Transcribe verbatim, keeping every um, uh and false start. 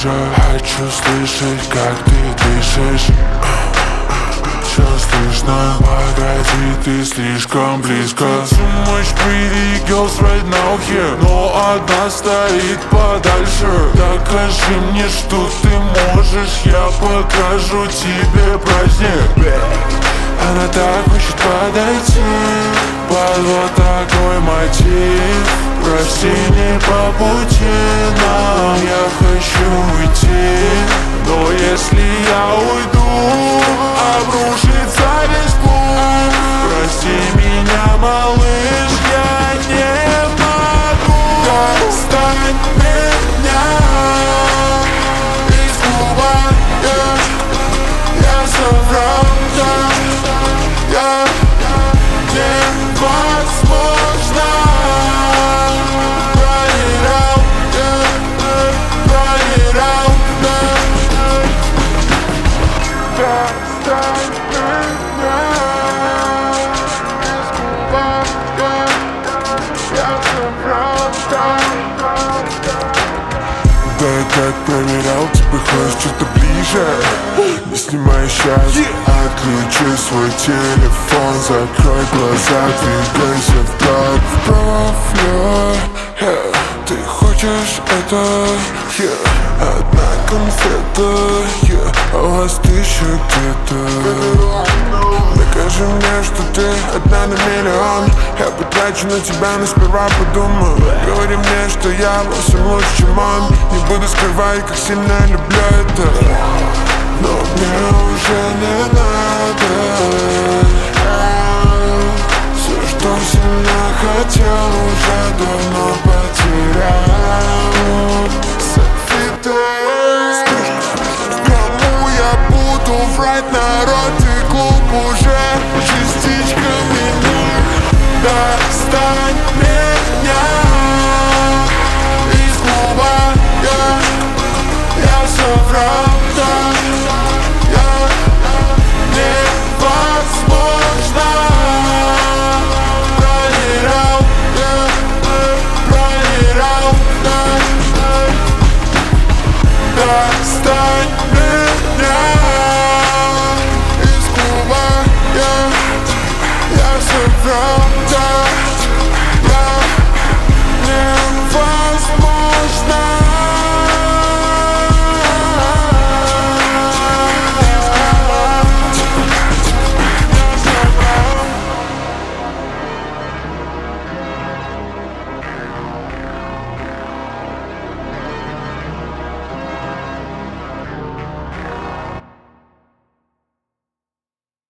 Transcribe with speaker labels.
Speaker 1: ближе. Хочу слышать, как ты дышишь. Все слышно, погоди, ты слишком близко. So much pretty girls right now here, но одна стоит подальше. Докажи мне, что ты можешь, я покажу тебе праздник. Она так хочет подойти, под вот такой мотив. Прости, не по пути нам, я хочу уйти. Но если я уйду, обрушится весь клуб. Прости меня, малыш, я не могу. Достань меня из клуба, yeah. Я соврал, yeah. Yeah. Невозможно. Проиграл, yeah. Проиграл, yeah. Достань меня из клуба, yeah. Я соврал, yeah. Да я как проверял, тебе хочешь что-то ближе. Не снимай сейчас, yeah. Отключи свой телефон, закрой глаза, двигайся вправо, вправо, влево, yeah. Ты хочешь это, yeah. Одна конфета, yeah. А у вас тысяча где-то. Докажи мне, что ты одна на миллион. Я потрачу на тебя, но сперва подумаю. Говори мне, что я во всем лучше, чем он. Не буду скрывать, как сильно люблю это, но мне уже не надо.